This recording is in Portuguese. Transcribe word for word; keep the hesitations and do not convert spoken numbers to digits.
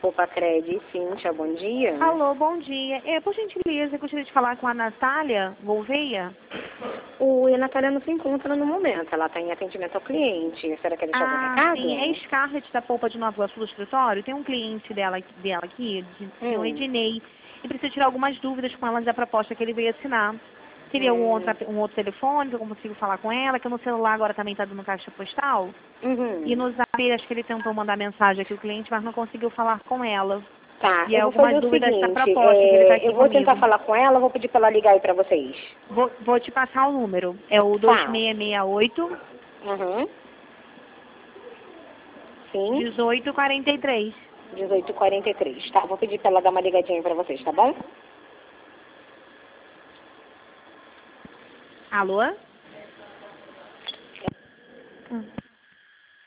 Opa, Cred, Cíntia, bom dia. Alô, bom dia. É, por gentileza, eu gostaria de falar com a Natália Gouveia. O, a Natália não se encontra no momento, ela está em atendimento ao cliente. Será que ele deixou algum Ah, recado? sim, é Scarlett da Polpa de Nova Iguaçu do escritório. Tem um cliente dela, dela aqui, de, Hum. senhor Ednei, e precisa tirar algumas dúvidas com ela da proposta que ele veio assinar. Teria um, Hum. outra, um outro telefone que eu consigo falar com ela, que no celular agora também está dando caixa postal. Uhum. E no zap, acho que ele tentou mandar mensagem aqui o cliente, mas não conseguiu falar com ela. Tá, E eu é vou fazer algumas o dúvidas da seguinte, proposta que ele está é, aqui eu vou comigo. tentar falar com ela, vou pedir para ela ligar aí para vocês. Vou, vou te passar o número. É o dois seis seis oito, Uhum. Sim, dezoito quarenta e três. dezoito quarenta e três. Tá, vou pedir para ela dar uma ligadinha para vocês, tá bom? Alô?